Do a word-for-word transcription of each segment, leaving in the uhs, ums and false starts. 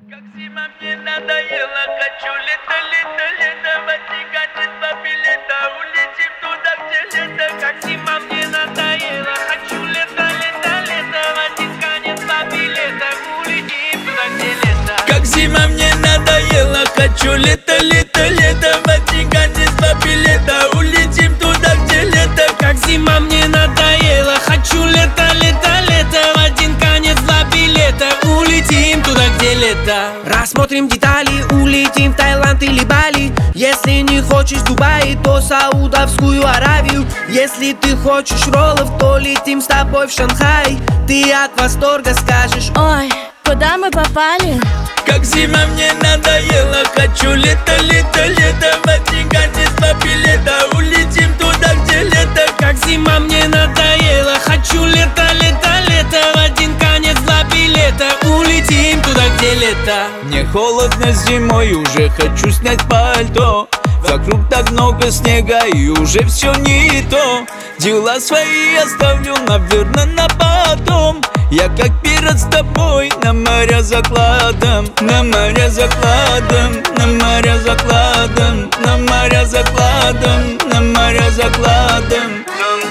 Как зима мне надоела, хочу лето, лето, лето, в один два билета, улетим туда, где лето. Как зима мне надоела, хочу лето, лето, лето, в один конец два билета, улетим туда, где лето. Как зима мне надоела, хочу лето, лето, лето, в один конец два билета, улетим туда, где лето. Как зима мне надоела, хочу лето, лето, лето, в один конец два билета, улетим туда, где лето. Рассмотрим детали, улетим в Таиланд или Бали. Если не хочешь Дубай, то Саудовскую Аравию. Если ты хочешь роллов, то летим с тобой в Шанхай. Ты от восторга скажешь: ой, куда мы попали? Как зима мне надоела, хочу лето, лето, лето, в один конец два билета, улетим туда, где лето. Как зима мне надоела, хочу лето, лето, лето, в один конец два билета, улетим туда, где лето. Мне холодно зимой, уже хочу снять пальто. Вокруг так много снега и уже все не то. Дела свои оставлю, наверное, на потом. Я как пират с тобой на моря закладом, на моря закладом, на моря закладом, на моря закладом, на моря закладом.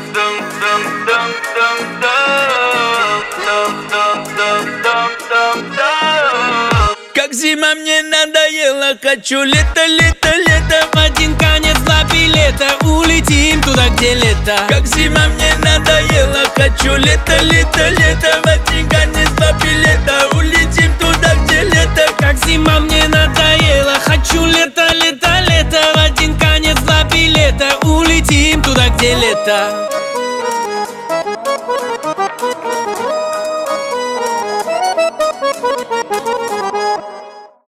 Как зима мне надоела, хочу лето, лето, лето, В один конец два билета, улетим туда, где лето. Как зима мне надоела, хочу лето, лето, лето, в один конец два билета, улетим туда, где лето. Как зима мне надоела, хочу лето, лето, лето, в один конец два билета, улетим туда, где лето.